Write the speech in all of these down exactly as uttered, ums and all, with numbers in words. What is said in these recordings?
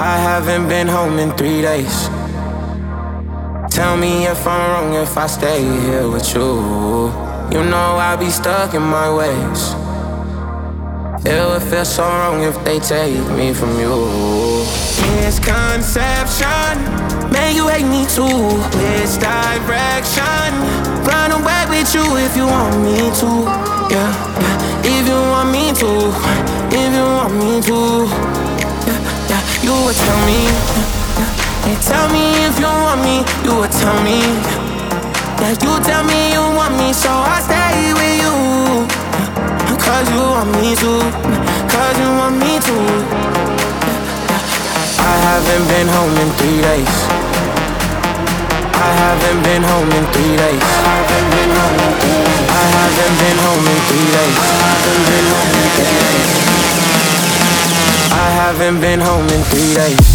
I haven't been home in three days. Tell me if I'm wrong if I stay here with you. You know I'll be stuck in my ways. It would feel so wrong if they take me from you. Misconception, man, you hate me too. Misdirection, run away with you if you want me to. Yeah, yeah, if you want me to. If you want me to. Yeah, yeah, you would tell me. Yeah, yeah, tell me if you want me. You would tell me. Yeah, you tell me you want me, so I stay with you. Cause you want me to, cause you want me to. I haven't been home in three days. I haven't been home in three days. I haven't been home in three days. I haven't been home in three days. I haven't been home in three days. I haven't been home in three days.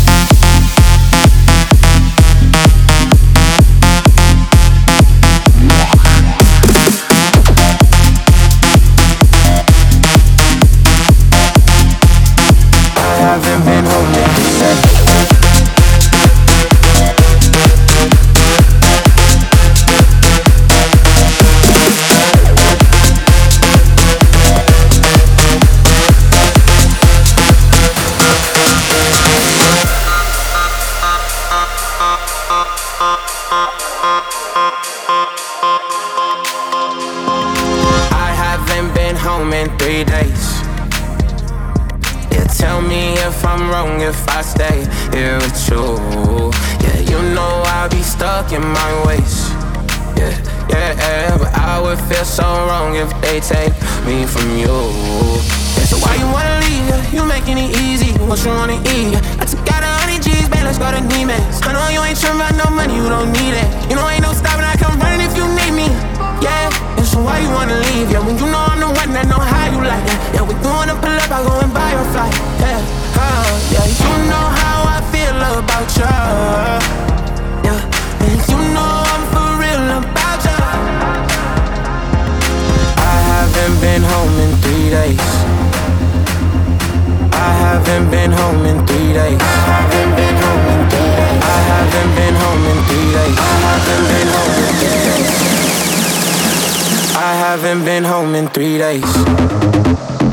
I haven't been home in three days. Yeah, tell me if I'm wrong if I stay here with you. Yeah, you know I'll be stuck in my ways. Yeah, yeah, yeah, but I would feel so wrong if they take me from you. Yeah, so why you wanna leave? Yeah, you making it easy. What you wanna eat? Yeah, I took out a hundred G's, babe, let's go to Neiman's. I know you ain't tripping about no money, you don't need it. You know ain't no stopping, I come running if you need me. Yeah, and so why you wanna leave? Yeah, when you know I'm the one that know how you like it. Yeah, we going to pull up, I go and buy your flight. Yeah, oh, yeah, you know how I feel about you. Yeah, and you know I'm for real about you. I haven't been home in three days. I haven't been home in three days. I haven't been home in three days. I haven't been home in three days. I haven't been home in three days. I haven't been home in three days.